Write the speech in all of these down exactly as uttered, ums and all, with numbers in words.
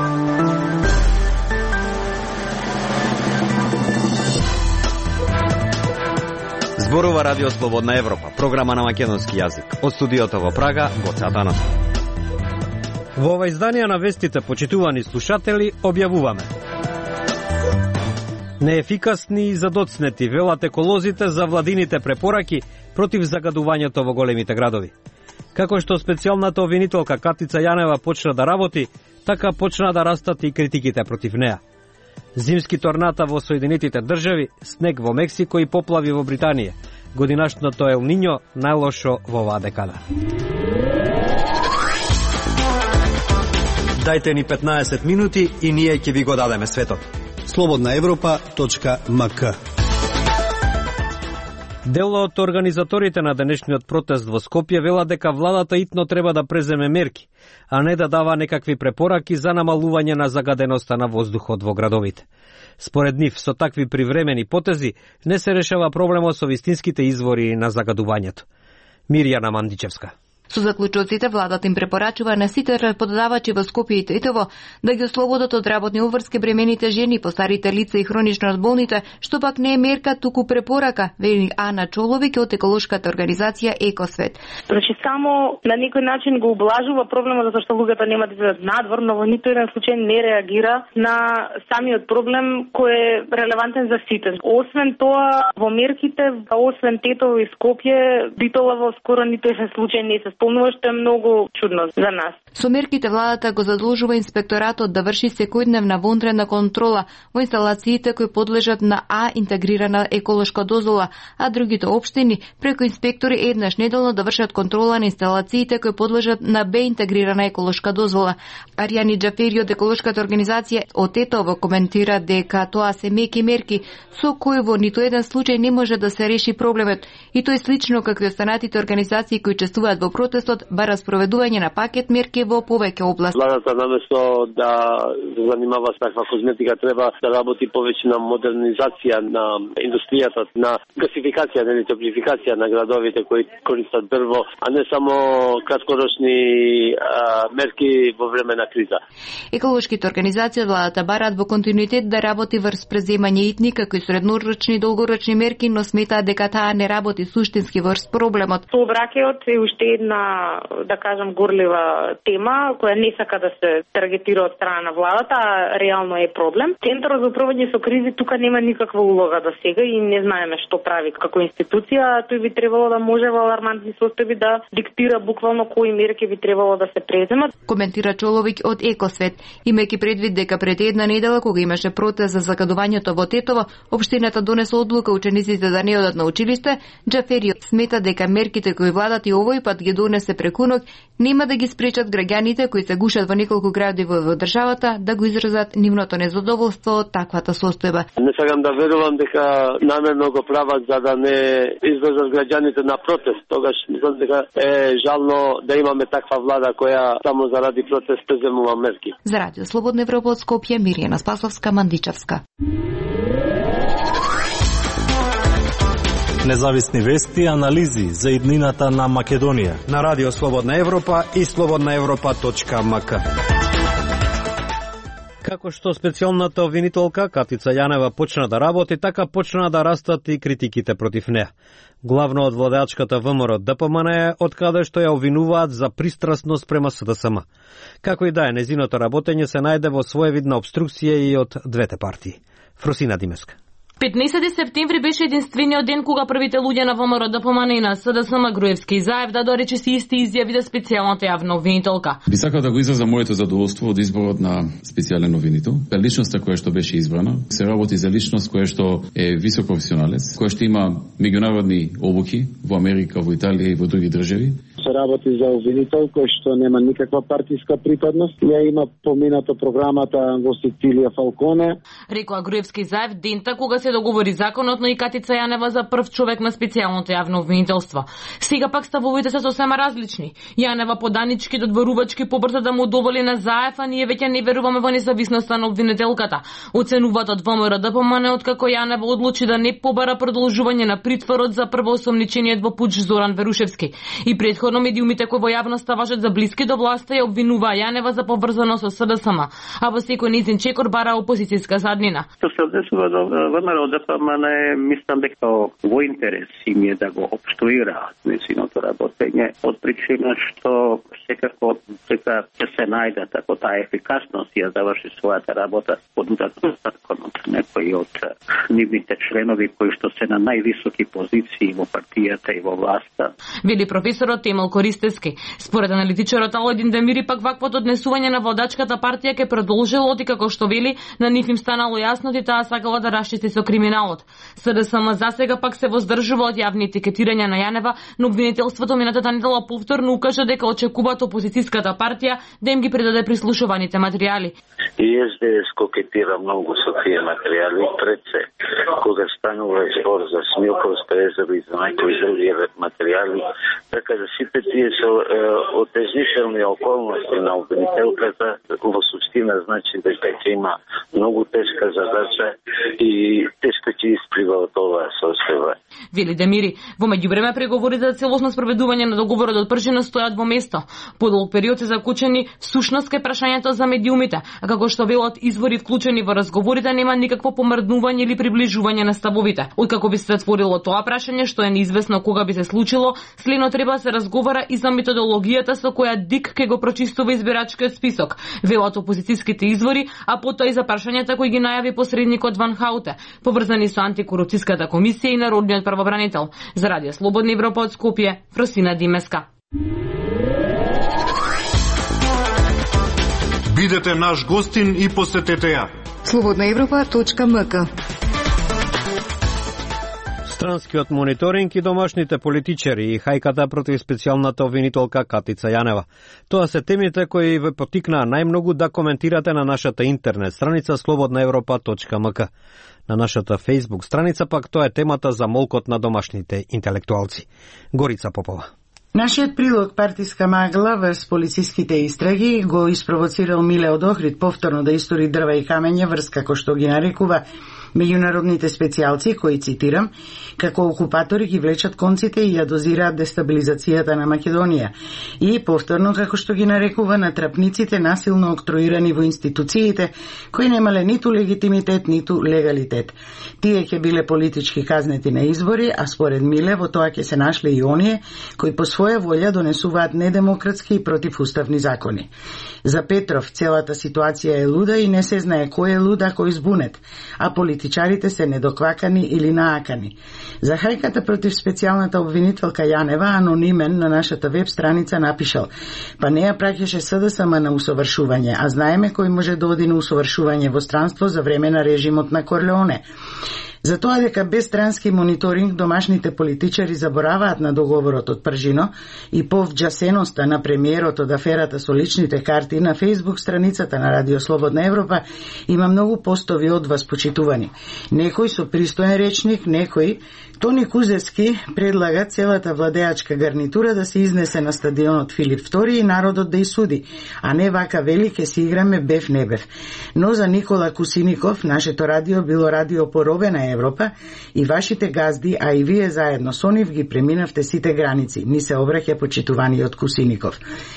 Зборува Радио Слободна Европа, програма на македонски јазик. Од студиото во Прага, Гоце Атанасов. Во ова издание на вестите, почитувани слушатели, објавуваме: неефикасни и задоцнети велат еколозите за владините препораки против загадувањето во големите градови. Како што специјалната обвинителка Катица Јанева почна да работи, така почна да растат и критиките против неа. Зимски торната во Соединетите држави, снег во Мексико и поплави во Британија. Годинашното Ел Нињо најлошо во оваа декада. Дајте ни петнаесет минути и ние ќе ви го дадеме светот. слободна европа точка ем ка. Дел од организаторите на денешниот протест во Скопје вела дека владата итно треба да преземе мерки, а не да дава некакви препораки за намалување на загаденоста на воздухот во градовите. Според нив, со такви привремени потези не се решава проблемот со вистинските извори на загадувањето. Мирјана Мандичевска. Со заклучоците владата им препорачува на сите работодавачи во Скопје и Тетово да ги ослободат од работни обврски бремените жени, постарите лица и хронично болните, што пак не е мерка, туку препорака, вели Ана Чоловик од еколошката организација Екосвет. Значи само на некој начин го облажува проблемот затоа што луѓето нема да излезат надвор, но во ниту еден случај не реагира на самиот проблем кој е релевантен за сите. Освен тоа, во мерките, освен Тетово и Скопје, Битола во скоро ниту еден случај не се спомнува, што е многу чудно за нас. Со мерките владата го задолжува инспекторатот да врши секојдневна вонредна контрола во инсталациите кои подлежат на А интегрирана еколошка дозвола, а другите општини преку инспектори еднаш неделно да вршат контрола на инсталациите кои подлежат на Б интегрирана еколошка дозвола. Аријани Џафери од еколошката организација од Тетово коментира дека тоа се меки мерки со кои во ниту еден случај не може да се реши проблемот, и тоа е слично како и останатите организации кои учествуваат во протестот бара спроведување на пакет мерки во повеќе области. Владата наместо да се занимава с таква козметика треба да работи повеќе на модернизација на индустријата, на гасификација, на топлификација на градовите кои користат дрво, а не само краткорочни а, мерки во време на криза. Еколошките организации владата бараат во континуитет да работи врз преземање итни како и среднорочни и долгорочни мерки, но сметаат дека таа не работи суштински врз проблемот. Сообраќајот е уште една, да кажам, горлива тема која не сака да се таргетира од страна на владата, а реално е проблем. Центарот за управување со кризи тука нема никаква улога до сега и не знаеме што прави како институција. Тој би требало да може во алармантни состојби да диктира буквално кои мерки би требало да се преземат. Коментира Чоловик од Екосвет, имајќи предвид дека пред една недела кога имаше протест за загадувањето во Тетово, општината донесе одлука учениците да не одат на училиште. Џафери смета дека мерките кои владат и овој пат ги донесе преку ноќ нема да ги спречат граѓаните кои се гушат во неколку градови во државата да го изразат нивното незадоволство од таквата состојба. Не сакам да верувам дека намерно го прават за да не излезат граѓаните на протест. Тогаш мислам дека е жално да имаме таква влада која само заради протест преземува мерки. За Радио Слободна Европа од Скопје, Мирјана Спасовска, Мандичевска. Независни вести и анализи за иднината на Македонија на Радио Слободна Европа и слободна европа точка ем ка. Како што специјалната обвинителка Катица Јанева почна да работи, така почна да растат и критиките против неа. Главно од владеачката ВМРО Д П М Н е од каде што ја обвинуваат за пристрасност према С Д С М. Како и да е, незиното работење се најде во своевидна обструкција и од двете партии. Фросина Димеска. петнаесети септември беше единствениот ден кога првите луѓе на ВМРО Д П М Н и на С Д С М Груевски и Заев да рече си исти изјави да специјалната јавна обвинителка. Би сакал да го изразам моето задоволство од изборот на специјален обвинител. Личноста која што беше избрана се работи за личност која што е високопрофесионалец, која што има меѓународни обуки во Америка, во Италија и во други држави. Се работи за обвинител кој што нема никаква партиска припадност. Ја има поминато програмата во Сицилија Фалконе. Рекоа Груевски и Заев дента кога се се договори законот, но и Катица Јанева за прв човек на специјалното јавно обвинителство. Сега пак ставовите се сосема различни. Јанева поданички, додворувачки побрза да му удоволи на Заев, а ние веќе не веруваме во независноста на обвинителката. Оценуваат од ВМРО да помане откако Јанева одлучи да не побара продолжување на притворот за првоосомничениот во пуч Зоран Верушевски. И претходно медиумите кои во јавноста важат за блиски до власта ја обвинуваа Јанева за поврзано со СДСМ, а во секој нејзин чекор бара опозицијска заднина. Што се однесува до ВМРО да помане, мислам дека во интерес им е да го обструираат незиното работење, од причина што секако дека ќе се најдат ако таа ефикасност ја заврши својата работа подударно законот некои од нивните членови кои што се на највисоки позиции во партијата и во власта. Вели професорот Темел Користевски. Според аналитичарот Аладин Демири пак ваквото однесување на владачката партија ќе продолжило и како што вели на нив им станало јасно и таа сакала да расчисти со криминалот. СДСМ засега пак се воздржува од јавни етикетирања на Јанева, но обвинителството минатата недела повторно укажа дека очекуваат опозицијската партија да им ги предаде прислушуваните материјали. И СДС кокетира многу со тие материјали пред се, кога станува збор за Смилковска езера и за некои други материјали, така да сите тие се отежнителни околности на обвинителката во суштина значи дека ќе има многу тешка задача и тешко ќе исплива од оваа состојба. Вели Демири, во меѓувреме преговорите за целосно спроведување на договорот од пржина стојат во место. Подолг период се закучени всушност кај прашањето за медиумите, а како што велат извори вклучени во разговорите нема никакво помрднување или приближување на ставовите. Откако би се затворило тоа прашање, што е неизвестно кога би се случило, следно треба да се разговара и за методологијата со која ДИК ќе го прочистува избирачкиот список, велат опозицијските извори, а потоа и за прашањата кои ги најави посредникот Ван Хауте, поврзани со антикорупцијската комисија и народниот правобранител. За Радио Слободна Европа од Скопје, Фросина Димеска. Бидете наш гостин и посетете ја. слободна европа точка ем ка. Странскиот мониторинг и домашните политичари и хајката против специјалната обвинителка Катица Јанева. Тоа се темите кои ве потикнаа најмногу да коментирате на нашата интернет страница слободна европа точка ем ка. На нашата Facebook страница пак тоа е темата за молкот на домашните интелектуалци. Горица Попова. Нашиот прилог партиска магла врз полициските истраги го испровоцирал Миле од Охрид повторно да истори дрва и камења врз како што ги нарекува меѓународните специјалци, кои цитирам, како окупатори ги влечат конците и ја дозираат дестабилизацијата на Македонија. И повторно, како што ги нарекува, натрапниците насилно октроирани во институциите, кои немале ниту легитимитет, ниту легалитет. Тие ќе биле политички казнети на избори, а според Миле во тоа ќе се нашле и оние кои по своја волја донесуваат недемократски и противуставни закони. За Петров целата ситуација е луда и не се знае кој е луд, а кој збунет, а политичарите се недоквакани или наакани. За хајката против специјалната обвинителка Јанева, анонимен на нашата веб страница напишал: па не ја праќаше СДСМ на усовршување, а знаеме кој може да оди на усовршување во странство за време на режимот на Корлеоне. За тоа дека без странски мониторинг домашните политичари забораваат на договорот од Пржино и повџасеноста на премиерот од аферата со личните карти, на Facebook страницата на Радио Слободна Европа има многу постови од вас почитувани. Некој со пристоен речник, некој Тони Кузевски предлага целата владеачка гарнитура да се изнесе на стадионот Филип втори и народот да исуди, а не вака вели ке си играме бев не бев. Но за Никола Кусиников нашето радио било радио поробена Европа и вашите газди, а и вие заедно со нив ги преминавте сите граници, ни се обраќа почитуваниот Кусиников.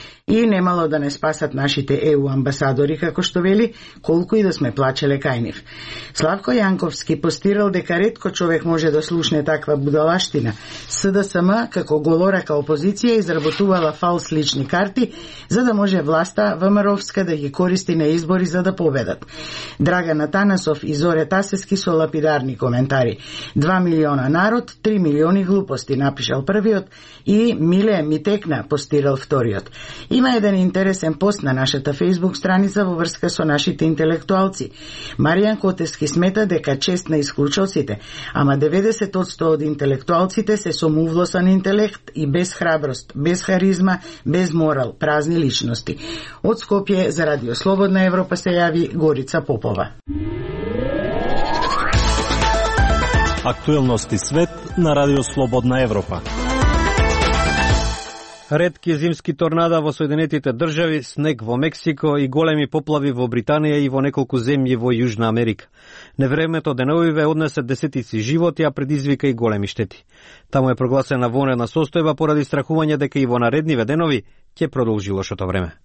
И немало да не спасат нашите Е У амбасадори, како што вели, колку и да сме плачеле кај нив. Славко Јанковски постирал дека ретко човек може да слушне таква будалаштина. СДСМ, како голорака опозиција, изработувала фалс лични карти, за да може власта ВМРО-вска да ги користи на избори за да победат. Драган Атанасов и Зоре Тасески со лапидарни коментари. Два милиона народ, три милиони глупости, напишал првиот, и Миле ми текна, постирал вториот. Има еден интересен пост на нашата Facebook страница во врска со нашите интелектуалци. Маријан Котевски смета дека чест на исклучоците, ама деветдесет одсто од интелектуалците се со мувлосан интелект и без храброст, без харизма, без морал, празни личности. Од Скопје за Радио Слободна Европа се јави Горица Попова. Актуелности свет на Радио Слободна Европа. Ретки зимски торнада во Соединетите држави, снег во Мексико и големи поплави во Британија и во неколку земји во Јужна Америка. Невремето деновиве однесе десетици животи, а предизвика и големи штети. Таму е прогласена вонредна состојба поради страхување дека и во наредниве денови ќе продолжи лошото време.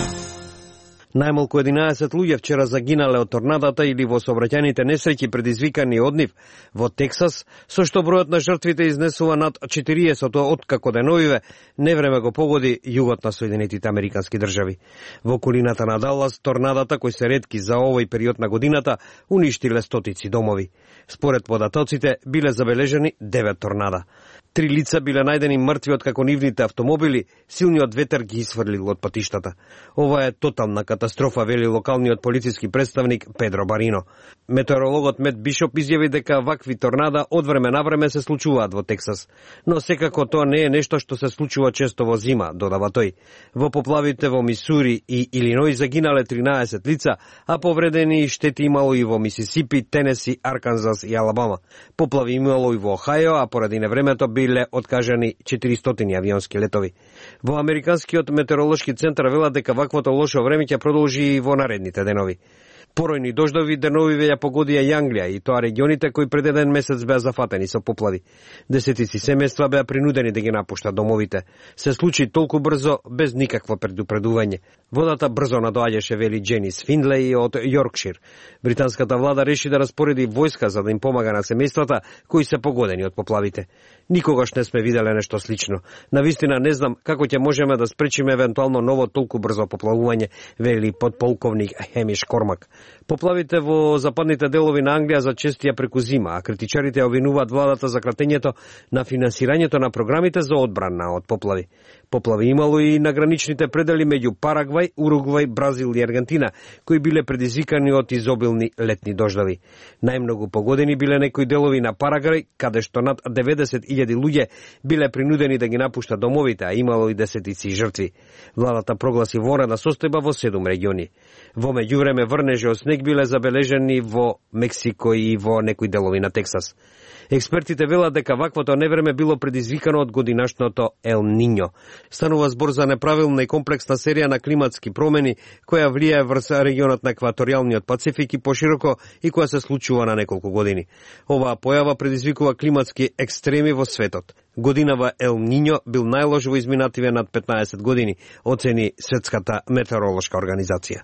Најмалку единаесет луѓе вчера загинале од торнадата или во сообраќајните несреќи предизвикани од нив во Тексас, со што бројот на жртвите изнесува над четириесет откако деновиве невреме го погоди југот на Соединетите Американски држави. Во околината на Далас торнадата, кои се ретки за овој период на годината, уништиле стотици домови. Според податоците биле забележени девет торнада. Три лица биле најдени мртви откако нивните автомобили силниот ветер ги исфрлил од патиштата. Ова е тотална катастрофа, вели локалниот полициски представник Педро Барино. Метеорологот Мет Бишоп изјави дека вакви торнада од време на време се случуваат во Тексас, но секако тоа не е нешто што се случува често во зима, додава тој. Во поплавите во Мисури и Илиној загинале тринаесет лица, а повредени и штети имало и во Мисисипи, Тенеси, Арканзас и Алабама. Поплави имало и во Охајо, а поради невремето биле откажани четиристотини авионски летови. Во Американскиот метеоролошки центар велат дека ваквото лошо време ќе продолжи и во наредните денови. Поројни дождови деновиве ја погодија и Англија, и тоа регионите кои пред еден месец беа зафатени со поплави. Десетици семејства беа принудени да ги напуштат домовите. Се случи толку брзо, без никакво предупредување. Водата брзо надоаѓаше, вели Дженис Финлеј од Јоркшир. Британската влада реши да распореди војска за да им помага на семејствата кои се погодени од поплавите. Никогаш не сме виделе нешто слично. Навистина не знам како ќе можеме да спречиме евентуално ново толку брзо поплавување, вели подполковник Хемиш Кормак. Поплавите во западните делови на Англија зачестија преку зима, а критичарите обвинуваат владата за кратењето на финансирањето на програмите за одбрана од поплави. Поплави имало и на граничните предели меѓу Парагвај, Уругвај, Бразил и Аргентина, кои биле предизвикани од изобилни летни дождови. Најмногу погодени биле некои делови на Парагвај, каде што над деветдесет илјади луѓе биле принудени да ги напуштат домовите, а имало и десетици жртви. Владата прогласи вонредна состојба во седум региони. Во меѓувреме врнежи од снег биле забележени во Мексико и во некои делови на Тексас. Експертите велат дека ваквото невреме било предизвикано од годинашното Ел Ниньо. Станува збор за неправилна и комплексна серија на климатски промени која влијае врз регионот на екваторијалниот Пацифик и пошироко и која се случува на неколку години. Оваа појава предизвикува климатски екстреми во светот. Годинава Ел Ниньо бил најлош во изминативе над петнаесет години, оцени Светската метеоролошка организација.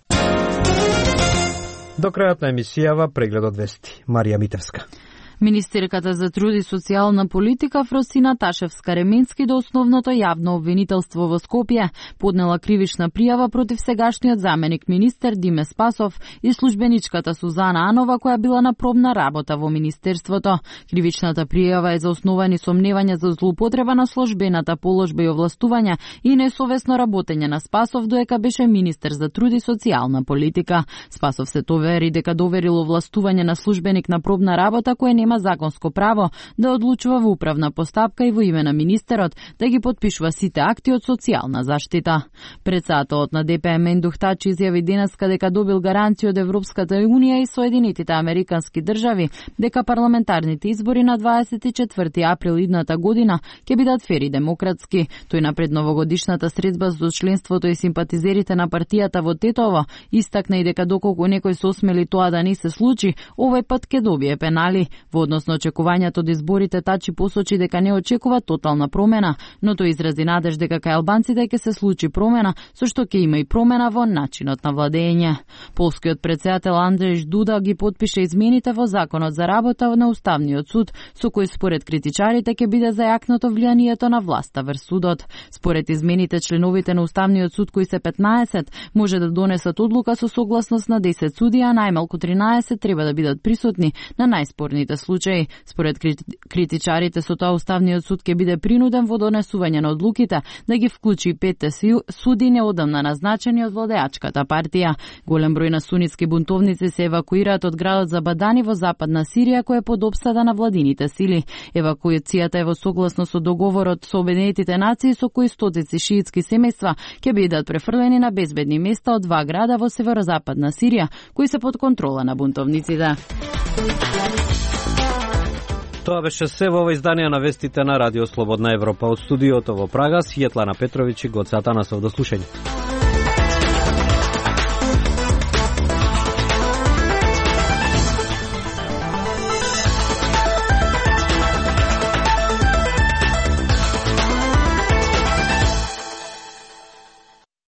До крајот на емисијава прегледот вести. Марија Митевска. Министерката за труд и социјална политика Фросина Ташевска-Ременски до основното јавно обвинителство во Скопје поднела кривична пријава против сегашниот заменик министер Диме Спасов и службеничката Сузана Анова која била на пробна работа во министерството. Кривичната пријава е за основани сомневања за злоупотреба на службената положба и овластувања и несовесно работење на Спасов доека беше министер за труд и социјална политика. Спасов се товари дека доверил овластување на службеник на пробна работа кој не има законско право да одлучува во управна постапка и во име на министерот да ги потпишува сите акти од социјална заштита. Председателот на Д П М Мендух Тачи изјави денеска дека добил гаранција од Европската унија и Соединетите Американски држави дека парламентарните избори на дваесет и четврти април идната година ќе бидат фер и демократски. Тој напред новогодишната средба со членството и симпатизерите на партијата во Тетово истакна и дека доколку некој се осмели тоа да не се случи, овој пат ќе добие пенали. Во однос на очекувањето од изборите, Тачи посочи дека не очекува тотална промена, но тој изрази надеж дека кај албанците ќе се случи промена, со што ќе има и промена во начинот на владење. Полскиот председател Анджеј Дуда ги потпише измените во Законот за работа на Уставниот суд, со кој според критичарите ќе биде зајакнато влијанието на власта врз судот. Според измените, членовите на Уставниот суд, кои се петнаесет, може да донесат одлука со согласност на десет суди, а најмалку тринаесет треба да бидат присутни на најспорните случаи. Според критичарите, со тоа Уставниот суд ќе биде принуден во донесување на одлуките да ги вклучи петте суди неодамна назначени од владеачката партија. Голем број на сунитски бунтовници се евакуираат од градот Забадани во западна Сирија, кој е под опсада на владините сили. Евакуацијата е во согласност со договорот со Обединетите нации, со кои стотици шиитски семејства ќе бидат префрлени на безбедни места од два града во северозападна Сирија, кои се под контрола на бунтовниците. Тоа беше се во ова издание на вестите на Радио Слободна Европа. Од студиото во Прага, Светлана Петровиќ и Гоце Атанасов. До слушање.